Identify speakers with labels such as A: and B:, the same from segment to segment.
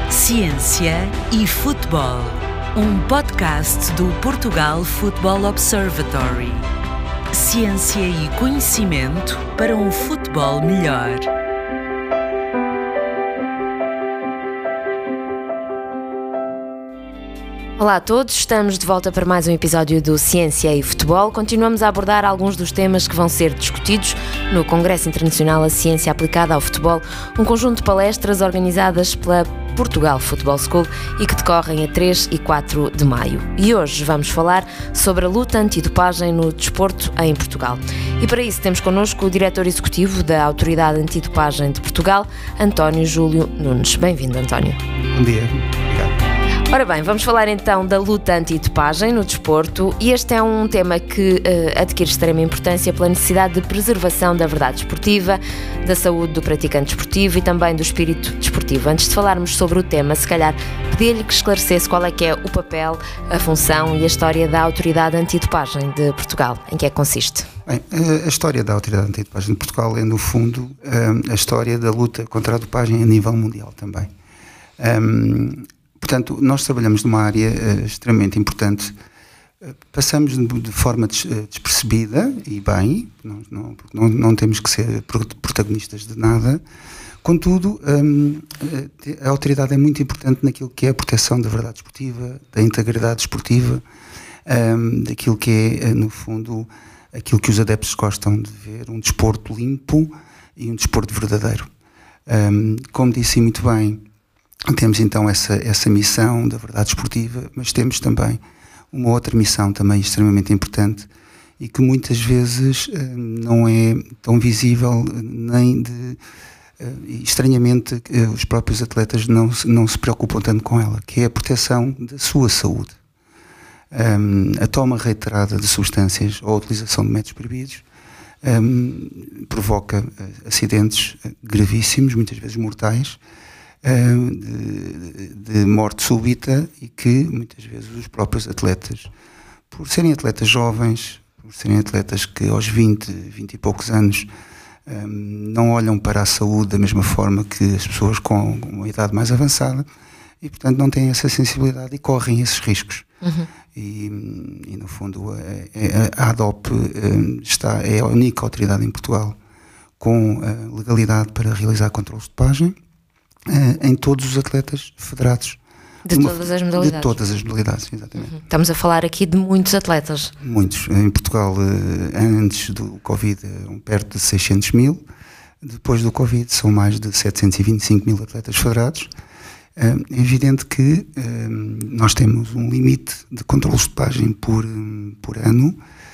A: Ciência e Futebol, um podcast do Portugal Football Observatory. Ciência e conhecimento para um futebol melhor.
B: Olá a todos, estamos de volta para mais um episódio do Ciência e Futebol. Continuamos a abordar alguns dos temas que vão ser discutidos no Congresso Internacional A Ciência Aplicada ao Futebol, um conjunto de palestras organizadas pela Portugal Football School e que decorrem a 3 e 4 de maio. E hoje vamos falar sobre a luta antidopagem no desporto em Portugal. E para isso temos connosco o diretor executivo da Autoridade Antidopagem de Portugal, António Júlio Nunes. Bem-vindo, António.
C: Bom dia. Obrigado.
B: Ora bem, vamos falar então da luta antidopagem no desporto e este é um tema que adquire extrema importância pela necessidade de preservação da verdade desportiva, da saúde do praticante desportivo e também do espírito desportivo. Antes de falarmos sobre o tema, se calhar pedia-lhe que esclarecesse qual é que é o papel, a função e a história da Autoridade Antidopagem de Portugal. Em que é que consiste?
C: Bem, a história da Autoridade Antidopagem de Portugal é, no fundo, a história da luta contra a dopagem a nível mundial também. Portanto, nós trabalhamos numa área extremamente importante. Passamos de forma despercebida e bem, não temos que ser protagonistas de nada. Contudo, a autoridade é muito importante naquilo que é a proteção da verdade desportiva, da integridade desportiva, daquilo que é, no fundo, aquilo que os adeptos gostam de ver, um desporto limpo e um desporto verdadeiro. Como disse muito bem, temos então essa missão da verdade esportiva, mas temos também uma outra missão também extremamente importante e que muitas vezes não é tão visível, nem estranhamente os próprios atletas não se preocupam tanto com ela, que é a proteção da sua saúde. A toma reiterada de substâncias ou a utilização de métodos proibidos provoca acidentes gravíssimos, muitas vezes mortais, de morte súbita e que muitas vezes os próprios atletas, por serem atletas jovens, por serem atletas que aos 20 e poucos anos não olham para a saúde da mesma forma que as pessoas com uma idade mais avançada e portanto não têm essa sensibilidade e correm esses riscos. E no fundo a ADOP é a única autoridade em Portugal com legalidade para realizar controles de dopagem em todos os atletas federados.
B: De todas as modalidades?
C: De todas as modalidades, exatamente.
B: Estamos a falar aqui de muitos atletas.
C: Muitos. Em Portugal, antes do Covid, perto de 600 mil. Depois do Covid, são mais de 725 mil atletas federados. É evidente que nós temos um limite de controles de dopagem por ano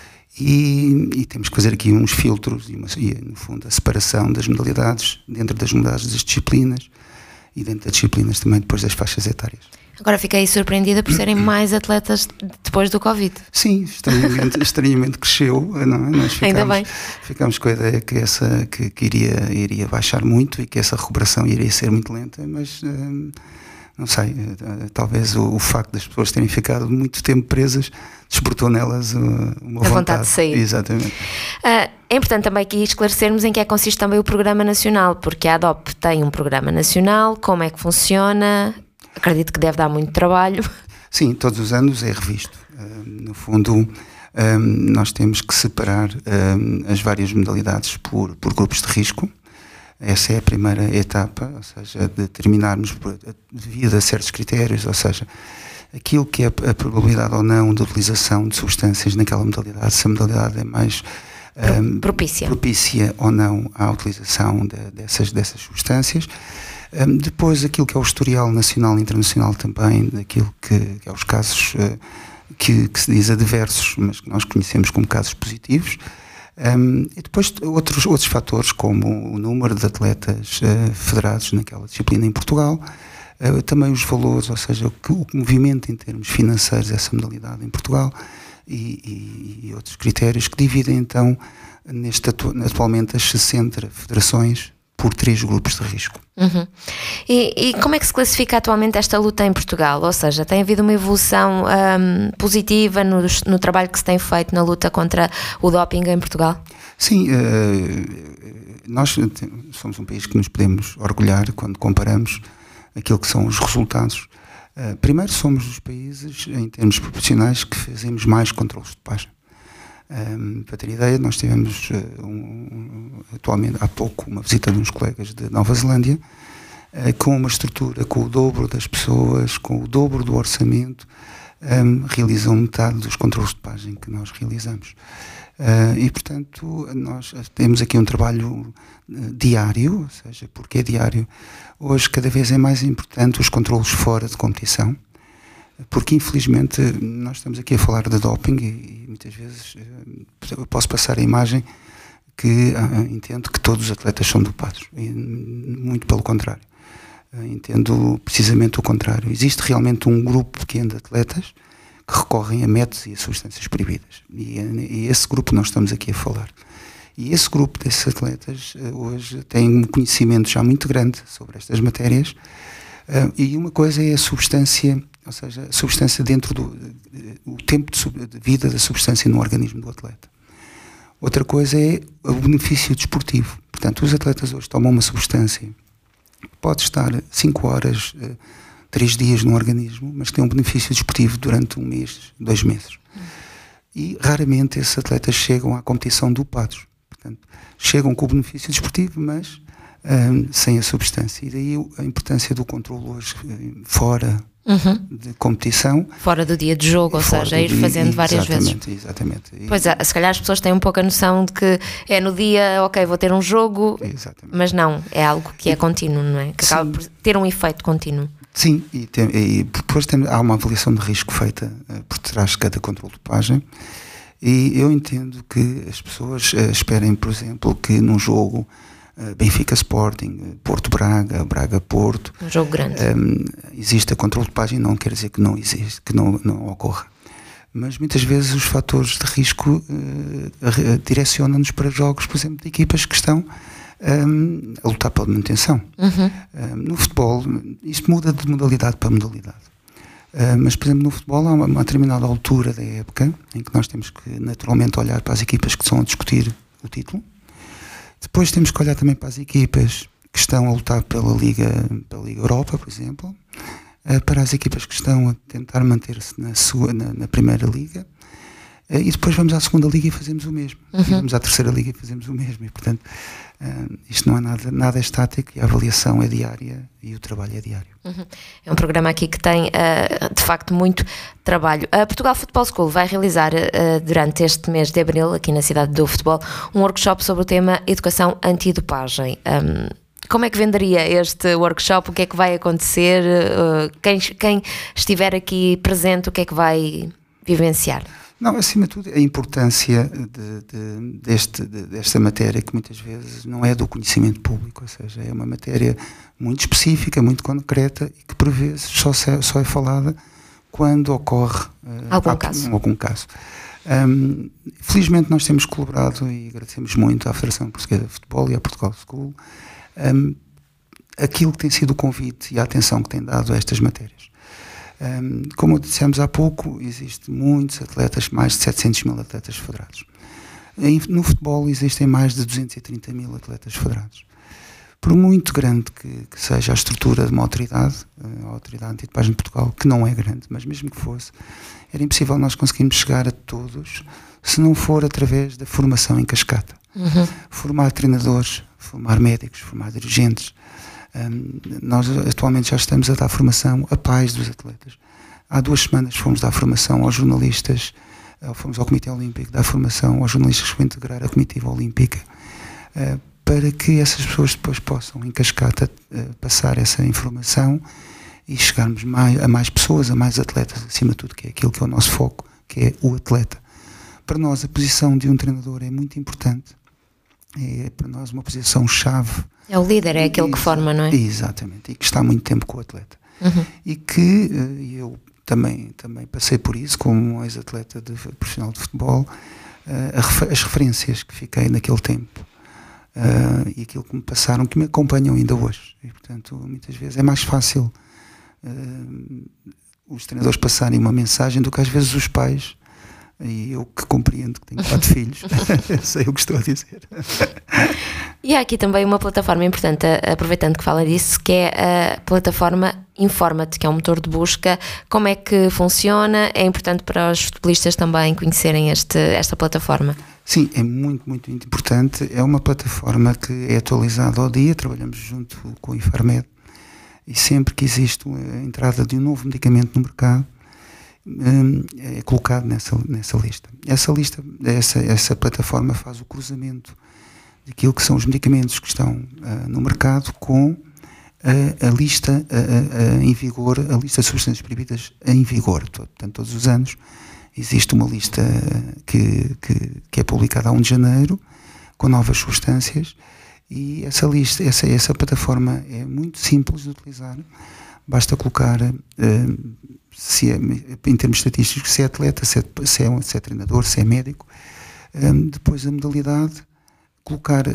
C: e temos que fazer aqui uns filtros e, no fundo, a separação das modalidades, dentro das modalidades das disciplinas, e dentro das disciplinas também depois das faixas etárias. Agora
B: fiquei surpreendida por serem mais atletas depois do Covid.
C: Sim, estranhamente cresceu, não é? Nós ficámos com a ideia que iria baixar muito e que essa recuperação iria ser muito lenta, mas não sei, talvez o facto das pessoas terem ficado muito tempo presas despertou nelas uma vontade
B: de sair.
C: Exatamente.
B: É importante também aqui esclarecermos em que é que consiste também o Programa Nacional, porque a ADOP tem um Programa Nacional, como é que funciona? Acredito que deve dar muito trabalho.
C: Sim, todos os anos é revisto. No fundo, nós temos que separar as várias modalidades por grupos de risco. Essa é a primeira etapa, ou seja, determinarmos devido a certos critérios, ou seja, aquilo que é a probabilidade ou não de utilização de substâncias naquela modalidade, se a modalidade é mais propícia ou não à utilização dessas substâncias. Depois aquilo que é o historial nacional e internacional também, daquilo que é os casos que se diz adversos, mas que nós conhecemos como casos positivos. E depois outros fatores, como o número de atletas federados naquela disciplina em Portugal, também os valores, ou seja, o movimento em termos financeiros dessa modalidade em Portugal e outros critérios que dividem então atualmente as 60 federações por 3 grupos de risco.
B: E como é que se classifica atualmente esta luta em Portugal? Ou seja, tem havido uma evolução positiva no trabalho que se tem feito na luta contra o doping em Portugal?
C: Sim, nós somos um país que nos podemos orgulhar quando comparamos aquilo que são os resultados. Primeiro, somos dos países, em termos profissionais, que fazemos mais controles de dopagem. Para ter ideia, nós tivemos atualmente, há pouco, uma visita de uns colegas de Nova Zelândia, com uma estrutura com o dobro das pessoas, com o dobro do orçamento, realizam metade dos controles de dopagem que nós realizamos. E, portanto, nós temos aqui um trabalho diário, ou seja, porque é diário. Hoje, cada vez é mais importante os controlos fora de competição, porque, infelizmente, nós estamos aqui a falar de doping e muitas vezes eu posso passar a imagem que entendo que todos os atletas são dopados, e muito pelo contrário. Entendo precisamente o contrário. Existe realmente um grupo pequeno de atletas que recorrem a métodos e a substâncias proibidas. E esse grupo nós estamos aqui a falar. E esse grupo desses atletas hoje tem um conhecimento já muito grande sobre estas matérias, e uma coisa é a substância, ou seja, a substância dentro o tempo de vida da substância no organismo do atleta. Outra coisa é o benefício desportivo. Portanto, os atletas hoje tomam uma substância que pode estar 5 horas, 3 dias no organismo, mas tem um benefício desportivo durante 1 mês, 2 meses. E raramente esses atletas chegam à competição dopados. Portanto, chegam com o benefício desportivo, mas sem a substância. E daí a importância do controle hoje fora de competição.
B: Fora do dia de jogo, ou seja, ir fazendo várias vezes.
C: Exatamente.
B: Pois, se calhar as pessoas têm um pouco a noção de que é no dia, ok, vou ter um jogo, mas não, é algo que é contínuo, não é? Que acaba por ter um efeito contínuo.
C: Sim, e depois há uma avaliação de risco feita por trás de cada controle de dopagem, e eu entendo que as pessoas esperem, por exemplo, que num jogo Benfica Sporting, Porto Braga, Braga Porto,
B: um jogo grande,
C: existe a controle de dopagem, não quer dizer que não existe, que não ocorra. Mas muitas vezes os fatores de risco direcionam-nos para jogos, por exemplo, de equipas que estão a lutar pela manutenção. No futebol, isto muda de modalidade para modalidade. Mas, por exemplo, no futebol há uma determinada altura da época em que nós temos que naturalmente olhar para as equipas que estão a discutir o título. Depois temos que olhar também para as equipas que estão a lutar pela Liga Europa, por exemplo, para as equipas que estão a tentar manter-se na Primeira Liga, e depois vamos à Segunda Liga e fazemos o mesmo. E vamos à Terceira Liga e fazemos o mesmo. E, portanto, isto não é nada estático, e a avaliação é diária e o trabalho é diário.
B: É um programa aqui que tem, de facto, muito trabalho. A Portugal Football School vai realizar, durante este mês de abril, aqui na cidade do futebol, um workshop sobre o tema Educação Antidopagem. Como é que venderia este workshop? O que é que vai acontecer? Quem estiver aqui presente, o que é que vai vivenciar?
C: Não, acima de tudo, a importância desta matéria, que muitas vezes não é do conhecimento público, ou seja, é uma matéria muito específica, muito concreta, e que por vezes só é falada quando ocorre algum caso. Felizmente nós temos colaborado, e agradecemos muito à Federação Portuguesa de Futebol e à Portugal School aquilo que tem sido o convite e a atenção que tem dado a estas matérias. Como dissemos há pouco, existem muitos atletas, mais de 700 mil atletas federados. No futebol existem mais de 230 mil atletas federados. Por muito grande que seja a estrutura de uma autoridade, a Autoridade Antidopagem de Portugal, que não é grande, mas mesmo que fosse, era impossível nós conseguirmos chegar a todos se não for através da formação em cascata. Formar treinadores, formar médicos, formar dirigentes. Nós atualmente já estamos a dar formação a pais dos atletas. Há 2 semanas fomos dar formação aos jornalistas, fomos ao Comitê Olímpico dar formação aos jornalistas que vão integrar a Comitiva Olímpica, para que essas pessoas depois possam, em cascata, passar essa informação e chegarmos a mais pessoas, a mais atletas, acima de tudo, que é aquilo que é o nosso foco, que é o atleta. Para nós a posição de um treinador é muito importante, é para nós uma posição-chave. É o líder, é aquele que forma, não é? Exatamente, e que está há muito tempo com o atleta. E que eu também passei por isso, como ex-atleta profissional de futebol, as referências que fiquei naquele tempo, e aquilo que me passaram, que me acompanham ainda hoje. E, portanto, muitas vezes é mais fácil os treinadores passarem uma mensagem do que às vezes os pais E eu que compreendo que tenho 4 filhos, sei o que estou a dizer.
B: E há aqui também uma plataforma importante, aproveitando que fala disso, que é a plataforma Informa-te, que é um motor de busca. Como é que funciona? É importante para os futebolistas também conhecerem esta plataforma.
C: Sim, é muito, muito, muito importante. É uma plataforma que é atualizada ao dia, trabalhamos junto com o Infarmed, e sempre que existe a entrada de um novo medicamento no mercado, é colocado nessa lista. Essa plataforma faz o cruzamento daquilo que são os medicamentos que estão no mercado com a lista em vigor, a lista de substâncias proibidas em vigor. Portanto, todos os anos existe uma lista que é publicada a 1 de janeiro com novas substâncias, e essa lista, essa plataforma é muito simples de utilizar. Basta colocar, em termos estatísticos, se é atleta, se é treinador, se é médico, depois a modalidade, colocar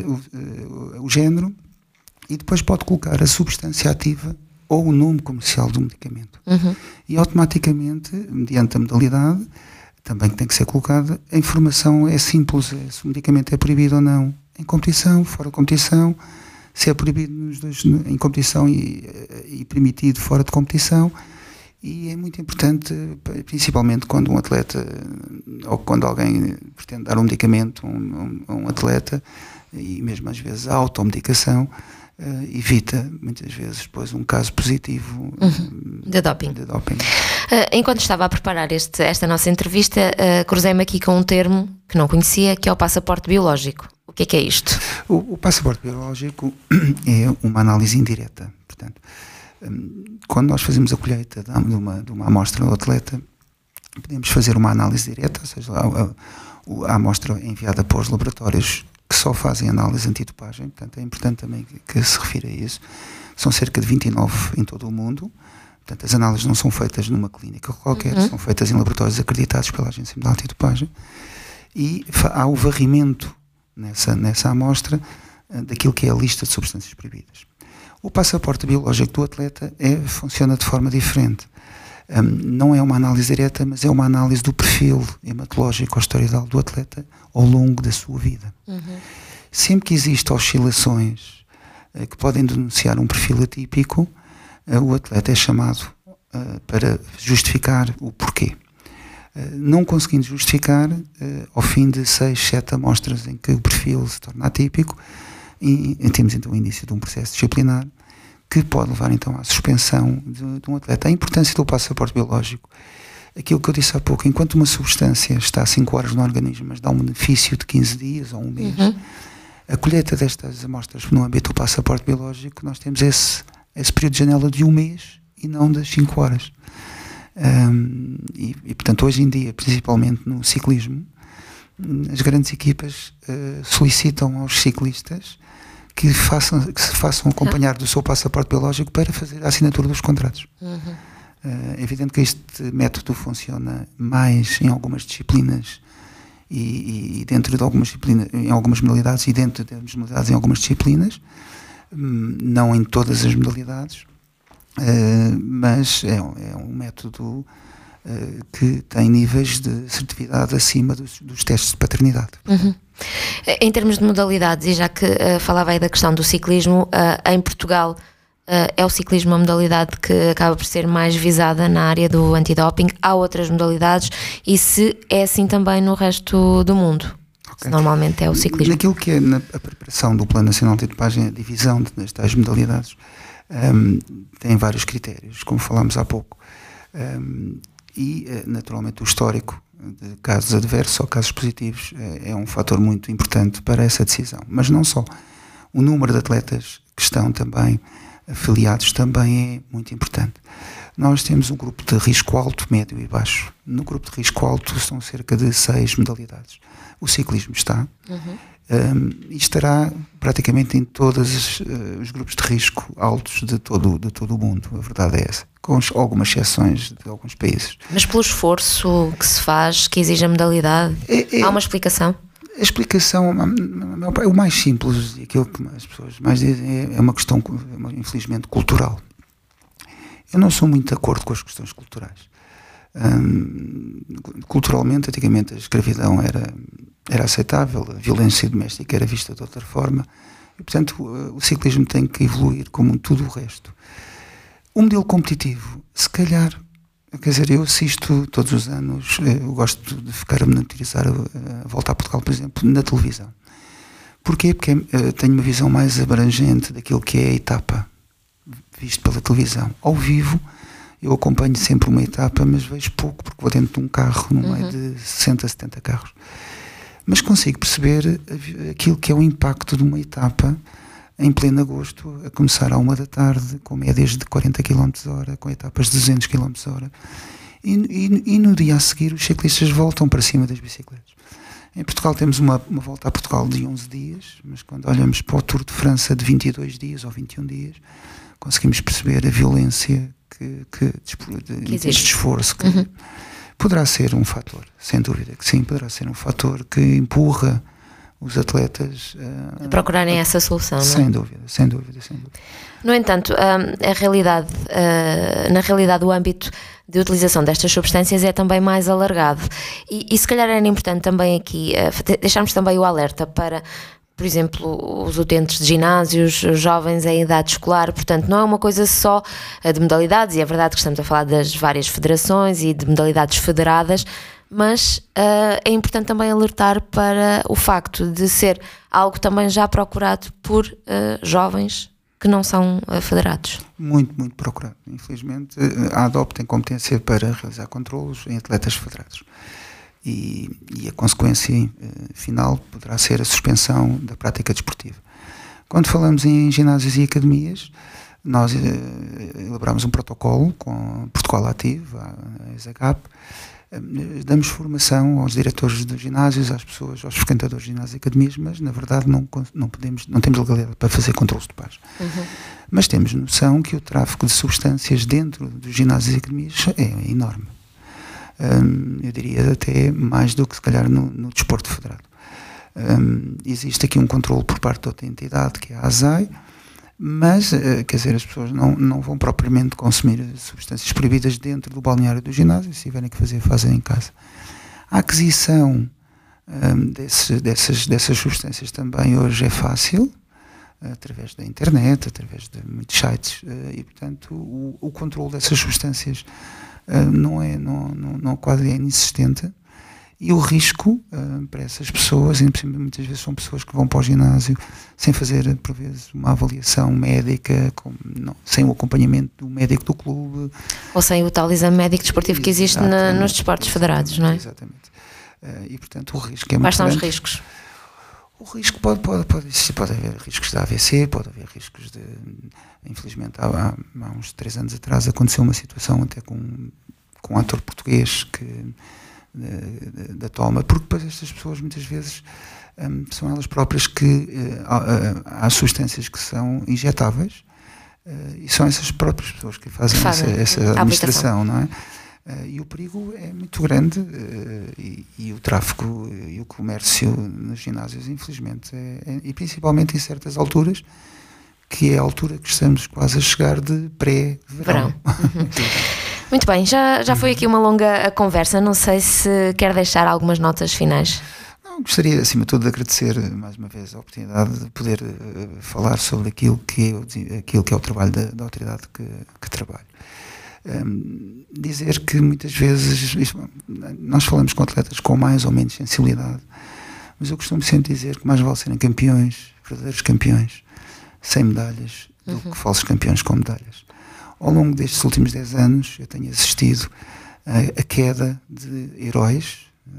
C: o género, e depois pode colocar a substância ativa ou o nome comercial do medicamento. E automaticamente, mediante a modalidade, também tem que ser colocada, a informação é simples, se o medicamento é proibido ou não, em competição, fora de competição, se é proibido em competição e permitido fora de competição. E é muito importante, principalmente quando um atleta, ou quando alguém pretende dar um medicamento a um atleta, e mesmo às vezes a automedicação, evita muitas vezes depois um caso positivo
B: de doping. Enquanto estava a preparar esta nossa entrevista, cruzei-me aqui com um termo que não conhecia, que é o passaporte biológico. O que é isto?
C: O passaporte biológico é uma análise indireta. Portanto, quando nós fazemos a colheita de uma amostra do atleta, podemos fazer uma análise direta, ou seja, a amostra é enviada para os laboratórios que só fazem análise antidopagem. Portanto, é importante também que se refira a isso. São cerca de 29 em todo o mundo. Portanto, as análises não são feitas numa clínica qualquer, são feitas em laboratórios acreditados pela Agência Mundial de Antidopagem, e há o varrimento nessa amostra daquilo que é a lista de substâncias proibidas. O passaporte biológico do atleta funciona de forma diferente. Não é uma análise direta, mas é uma análise do perfil hematológico ou historial do atleta ao longo da sua vida. Sempre que existem oscilações que podem denunciar um perfil atípico, o atleta é chamado para justificar o porquê. Não conseguindo justificar, ao fim de 6, 7 amostras em que o perfil se torna atípico, e temos então o início de um processo disciplinar que pode levar então à suspensão de um atleta. A importância do passaporte biológico, aquilo que eu disse há pouco, enquanto uma substância está 5 horas no organismo, mas dá um benefício de 15 dias ou um mês, a colheita destas amostras no âmbito do passaporte biológico, nós temos esse período de janela de um mês e não das 5 horas. E portanto, hoje em dia, principalmente no ciclismo, as grandes equipas solicitam aos ciclistas que se façam acompanhar do seu passaporte biológico para fazer a assinatura dos contratos. É evidente que este método funciona mais em algumas disciplinas e dentro de algumas disciplinas, em algumas modalidades, e dentro das modalidades em algumas disciplinas, não em todas as modalidades, mas é um método que tem níveis de assertividade acima dos testes de paternidade.
B: Em termos de modalidades, e já que falava aí da questão do ciclismo, em Portugal é o ciclismo a modalidade que acaba por ser mais visada na área do antidoping. Há outras modalidades, e se é assim também no resto do mundo? Okay. Normalmente é o ciclismo.
C: Naquilo que é a preparação do Plano Nacional de Antidopagem, a divisão das tais modalidades tem vários critérios, como falámos há pouco, e naturalmente o histórico de casos adversos ou casos positivos é um fator muito importante para essa decisão, mas não só. O número de atletas que estão também afiliados também é muito importante. Nós temos um grupo de risco alto, médio e baixo. No grupo de risco alto são cerca de 6 modalidades. O ciclismo está, e estará praticamente em todos os grupos de risco altos de todo o mundo, a verdade é essa, com algumas exceções de alguns países.
B: Mas pelo esforço que se faz, que exige a modalidade, há uma explicação?
C: A explicação, o mais simples, e aquilo que as pessoas mais dizem, é uma questão, infelizmente, cultural. Eu não sou muito de acordo com as questões culturais. Culturalmente, antigamente a escravidão era aceitável, a violência doméstica era vista de outra forma, e portanto o ciclismo tem que evoluir como tudo o resto. O modelo competitivo, se calhar, quer dizer, eu assisto todos os anos, eu gosto de ficar a monitorizar a Volta a Portugal, por exemplo, na televisão. Porquê? Porque tenho uma visão mais abrangente daquilo que é a etapa, visto pela televisão. Ao vivo, eu acompanho sempre uma etapa, mas vejo pouco, porque vou dentro de um carro, no meio de 60, 70 carros. Mas consigo perceber aquilo que é o impacto de uma etapa em pleno agosto, a começar à 1 da tarde, com médias de 40 km/h, com etapas de 200 km/h. E no dia a seguir, os ciclistas voltam para cima das bicicletas. Em Portugal temos uma Volta a Portugal de 11 dias, mas quando olhamos para o Tour de França de 22 dias ou 21 dias, conseguimos perceber a violência de esforço que poderá ser um fator, sem dúvida que sim, poderá ser um fator que empurra os atletas
B: a procurarem essa solução, não é?
C: Sem dúvida.
B: No entanto, na realidade o âmbito de utilização destas substâncias é também mais alargado e se calhar era importante também aqui deixarmos também o alerta para, por exemplo, os utentes de ginásios, os jovens em idade escolar, portanto não é uma coisa só de modalidades, e é verdade que estamos a falar das várias federações e de modalidades federadas, mas é importante também alertar para o facto de ser algo também já procurado por jovens que não são federados.
C: Muito procurado. Infelizmente, a ADOP tem competência para realizar controlos em atletas federados. E a consequência final poderá ser a suspensão da prática desportiva. Quando falamos em ginásios e academias, nós elaboramos um protocolo com Portugal Ativo, a ESAGAP, damos formação aos diretores dos ginásios, às pessoas, aos frequentadores de ginásios e academias, mas na verdade não temos legalidade para fazer controles de paz. Mas temos noção que o tráfico de substâncias dentro dos ginásios e academias é enorme. Eu diria até mais do que se calhar no desporto federado. Existe aqui um controle por parte de outra entidade, que é a ASAI, mas, quer dizer, as pessoas não vão propriamente consumir substâncias proibidas dentro do balneário do ginásio, se tiverem que fazer, fazem em casa. A aquisição dessas substâncias também hoje é fácil, através da internet, através de muitos sites, e portanto o controle dessas substâncias quase é inexistente, e o risco para essas pessoas, e muitas vezes são pessoas que vão para o ginásio sem fazer, por vezes, uma avaliação médica, sem o acompanhamento do médico do clube.
B: Ou sem o tal exame médico desportivo que existe nos desportos federados, não é?
C: Exatamente. E, portanto, o risco é muito grande.
B: Quais são os riscos?
C: O risco pode existir, pode haver riscos de AVC, pode haver riscos de... Infelizmente, há uns 3 anos atrás aconteceu uma situação até com um ator português da toma, porque depois estas pessoas muitas vezes são elas próprias que há substâncias que são injetáveis e são essas próprias pessoas que fazem essa administração, não é? E o perigo é muito grande e o tráfico e o comércio nos ginásios, infelizmente, e principalmente em certas alturas, que é a altura que estamos quase a chegar de pré-verão.
B: Muito bem, já foi aqui uma longa conversa, não sei se quer deixar algumas notas finais.
C: Não, gostaria, acima de tudo, de agradecer mais uma vez a oportunidade de poder falar sobre aquilo que é o trabalho da autoridade que trabalho. Dizer que muitas vezes nós falamos com atletas com mais ou menos sensibilidade, mas eu costumo sempre dizer que mais vale serem campeões, verdadeiros campeões, sem medalhas, do que falsos campeões com medalhas. Ao longo destes últimos 10 anos eu tenho assistido a queda de heróis,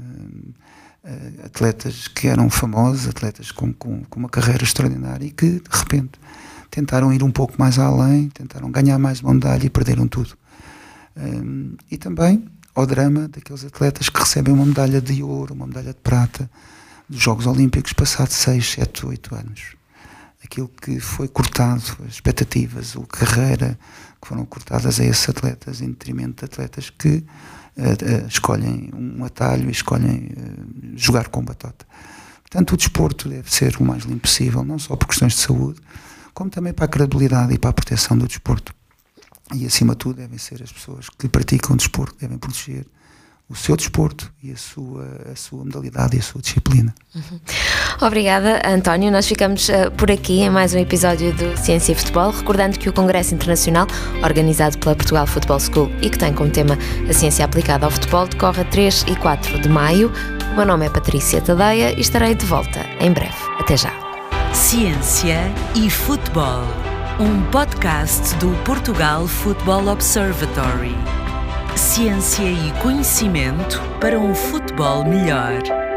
C: atletas que eram famosos, atletas com uma carreira extraordinária e que de repente tentaram ir um pouco mais além, tentaram ganhar mais uma medalha e perderam tudo. E também ao drama daqueles atletas que recebem uma medalha de ouro, uma medalha de prata dos Jogos Olímpicos passados 6, 7, 8 anos. Aquilo que foi cortado, as expectativas, a carreira que foram cortadas a esses atletas em detrimento de atletas que escolhem um atalho e escolhem jogar com batota. Portanto, o desporto deve ser o mais limpo possível, não só por questões de saúde, como também para a credibilidade e para a proteção do desporto. E acima de tudo devem ser as pessoas que praticam desporto, devem proteger o seu desporto e a sua modalidade e a sua disciplina.
B: Obrigada, António. Nós ficamos por aqui em mais um episódio do Ciência e Futebol, recordando que o Congresso Internacional, organizado pela Portugal Football School e que tem como tema a ciência aplicada ao futebol, decorre a 3 e 4 de maio. O meu nome é Patrícia Tadeia e estarei de volta em breve. Até já.
A: Ciência e Futebol, um podcast do Portugal Football Observatory. Ciência e conhecimento para um futebol melhor.